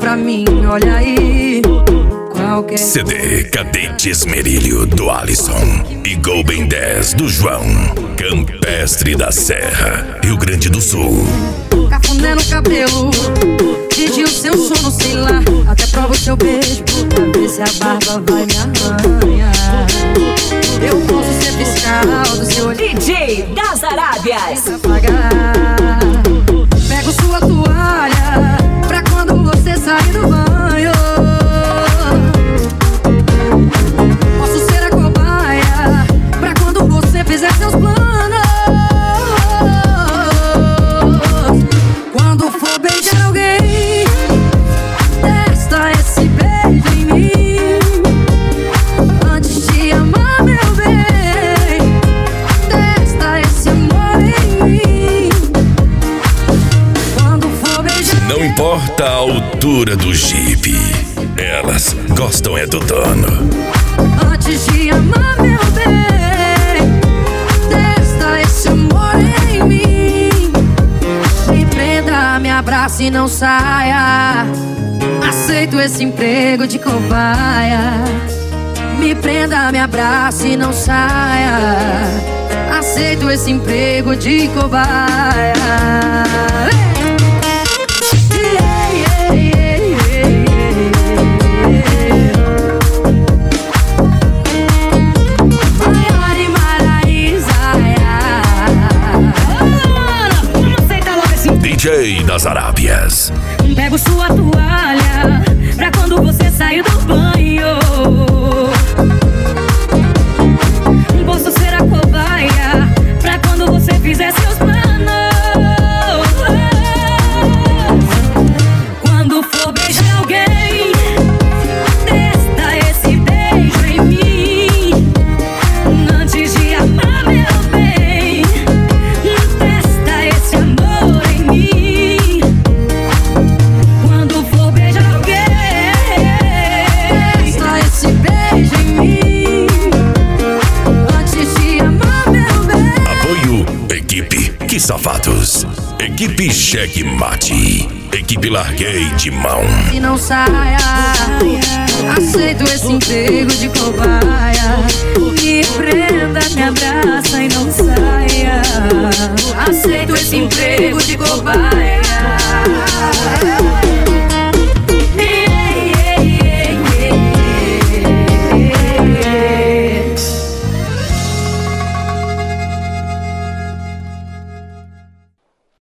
pra mim, olha aí. Qualquer CD Cadete Esmerilho do Alisson e Golden 10 do João. Campestre da Serra, Rio Grande do Sul. cafuné no cabelo, pedi o seu sono, sei lá. Até provo o seu beijo, pra ver se a barba vai me arranhar. Eu posso ser fiscal do seu olho, DJ das Arábias. apagar. Pego sua toalha pra quando você sair do banho. Posso ser a cobaia pra quando você fizer seus planos. Quando for beijar alguém, testa esse beijo em mim. Antes de amar, meu bem, testa esse amor em mim. Quando for beijar, Não importa a altura do jipe, elas gostam é do dono. antes de amar, meu bem, testa esse amor em mim. Me prenda, me abrace e não saia. Aceito esse emprego de cobaia. Me prenda, me abrace e não saia. Aceito esse emprego de cobaia. Yeah, yeah, yeah, Maiara e Maraísaia. Vamos aceitar logo esse. DJ das Arábias. Pego sua toalha pra quando você sair do banho. Posso ser a cobaia pra quando você fizer seus planos. Quando for beijar alguém, testa esse beijo em mim. Antes de amar, meu bem, testa esse amor em mim. Quando for beijar alguém, testa esse beijo em mim. Antes de amar, meu bem. Apoio Equipe Que Safados. Equipe Cheque Mate. Equipe Larguei de Mão. E não saia. Aceito esse emprego de cobaia. Me prenda, me abraça e não saia. Aceito esse emprego de cobaia.